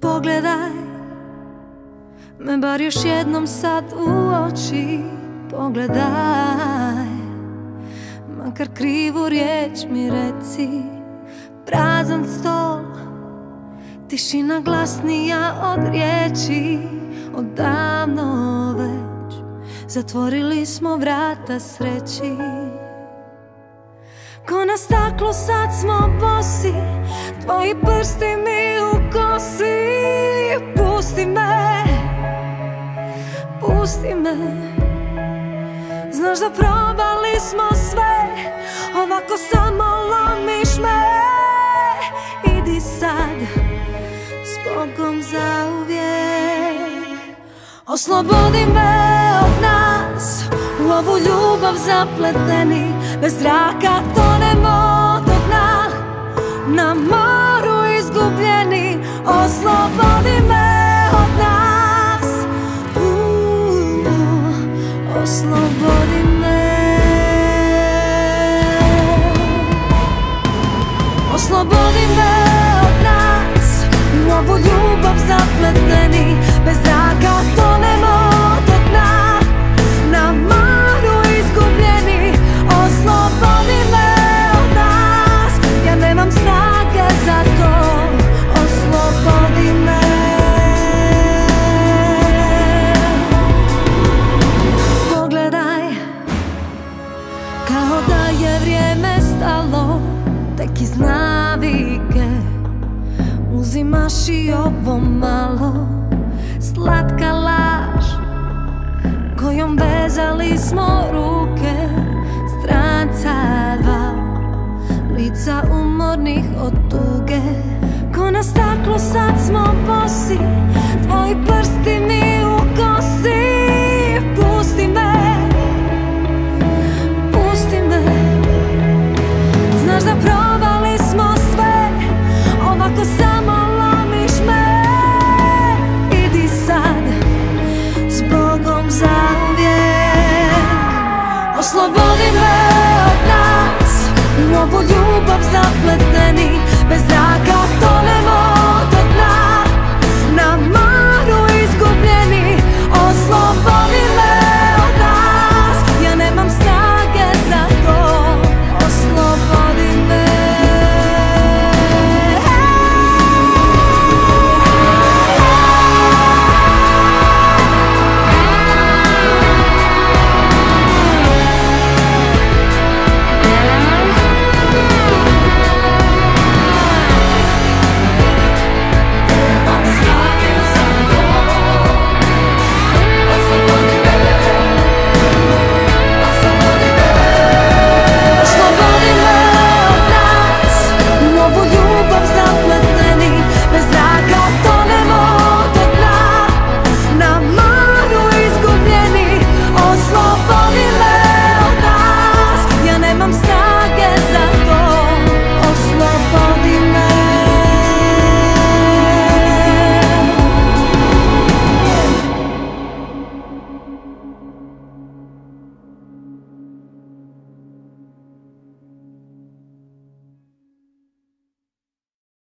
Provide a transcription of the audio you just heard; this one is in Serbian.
Pogledaj me bar još jednom sad u oči, pogledaj, makar krivu riječ mi reci. Prazan stol, tišina glasnija od riječi. Odavno već zatvorili smo vrata sreći. Ko na staklu sad smo bosi, tvoji prsti mi u kosi. Pusti me, pusti me, znaš da probali smo sve, ovako samo lomiš me. Idi sad, s Bogom zauvijek. Oslobodi me od nas, u ovu ljubav zapleteni. Bez zraka tonemo do dna, na moru izgubljeni. Oslobodi me od nas, oslobodi me. Oslobodi me od nas, u ovu ljubav zapleteni. Bez zraka tonemo do dna, na moru izgubljeni. Oslobodi me od nas, ja nemam snage za to. Oslobodi me. Pogledaj, kao da je vrijeme stalo, tek iz navike uzimaš i ovo malo. Slatka laž kojom vezali smo ruke, stranca dva, lica umornih od tuge. Ko na staklu sad smo